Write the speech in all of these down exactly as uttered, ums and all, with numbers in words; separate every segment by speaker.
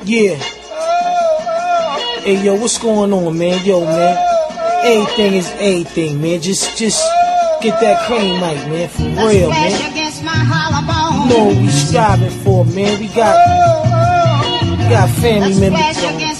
Speaker 1: Yeah. Hey, yo, what's going on, man? Yo, man. Everything is everything, man. Just, just get that cream mic, man. For real, man. You know what we striving for, man. We got, we got family members.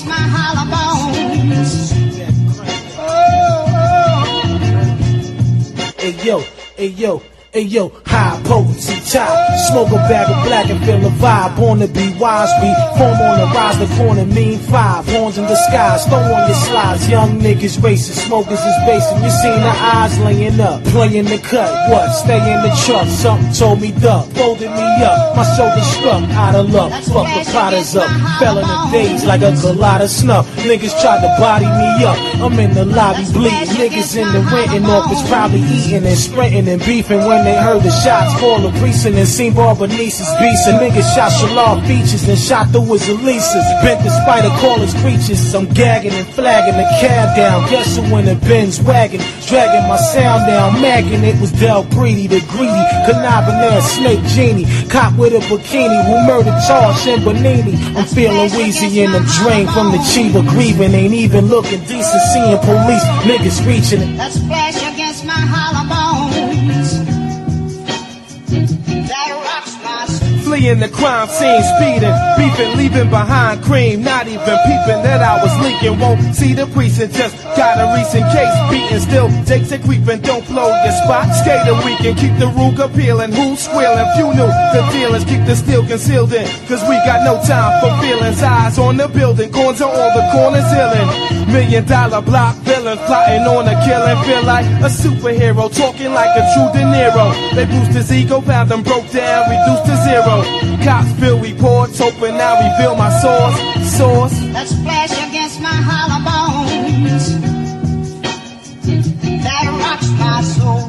Speaker 1: Hey, yo, hey, yo. Hey yo, high potency top. Smoke a bag of black and feel a vibe. Born to be wise, be form on the rise, the corner mean five. Horns in the skies, throw on your slides. Young niggas racing, smokers is basing. You seen the eyes laying up, playing the cut. What? Stay in the truck. Something told me duck, folded me up. My shoulders struck, out of luck. Fuck the potters up, fell in the days like a colada snuff. Niggas tried to body me up. I'm in the lobby bleeding. Niggas in the renting office probably eating and sprinting and beefing when they heard the shots fall of precinct and seen Barbonice's beast. And niggas shot Shalal features and shot through his Elises. Bent the spider callers creatures. I'm gagging and flagging the cab down. Guess who in the Benz wagon? Dragging my sound down. Magging it was Del Greedy, the greedy, conniving ass snake genie. Cop with a bikini who murdered Charles and Bonini. I'm feeling wheezy and I'm drained from the Chiba grieving. Ain't even looking decent. Seeing police niggas reaching it.
Speaker 2: Let's splash against my hollow bones.
Speaker 3: Fleeing the crime scene, speeding, beefing, leaving behind cream. Not even peeping that I was leaking. Won't see the precinct, just got a recent case beating. Still, Jake's a creeping, don't blow your spot. Skater weekend, keep the Ruger peeling. Who's squealing? Few knew the dealers, keep the steel concealed in. Cause we got no time for feelings. Eyes on the building, corns on all the corners healing. Million dollar block villains plotting on a killing. Feel like a superhero, talking like a true De Niro. They boost his ego, found him broke down, reduced to zero. Cops fill reports, hoping I reveal my source. Source.
Speaker 2: Let's splash against my hollow bones. That rocks my soul.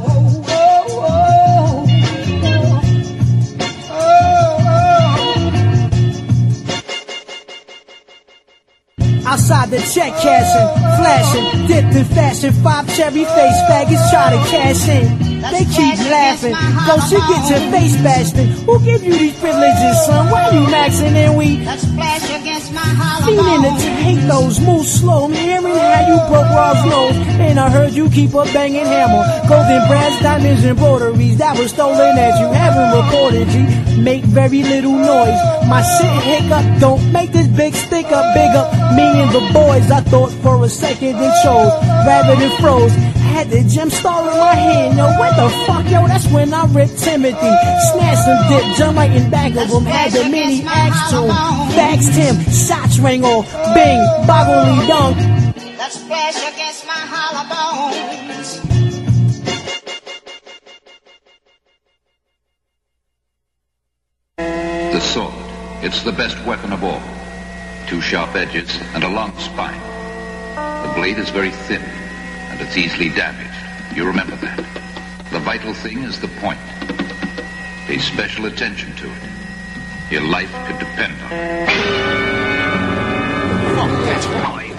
Speaker 4: Outside the check cashing, flashing, dipped in fashion. Five cherry face faggots try to cash in. They keep laughing, go she get your face bashed in. Who give you these privileges, son? Why you maxing and we feeling to hate those, move slow. I'm hearing how you broke Rob's nose, and I heard you keep a banging hammer. Golden brass, diamonds, and embroideries that were stolen as you haven't reported. G, make very little noise. My shit hiccup, don't make this big stick up, big up. Me and the boys, I thought for a second they chose, rather than froze. Had the gem star in my hand, yo, what the fuck, yo, that's when I ripped Timothy. Snatched some dip, jumped right in back of him, had the mini axe to him, faxed him, shots rang off, bing, boggly dunk.
Speaker 2: Let's splash against my hollow bones.
Speaker 5: The sword, it's the best weapon of all. Two sharp edges and a long spine. The blade is very thin, and it's easily damaged. You remember that. The vital thing is the point. Pay special attention to it. Your life could depend on it.
Speaker 6: Fuck that boy.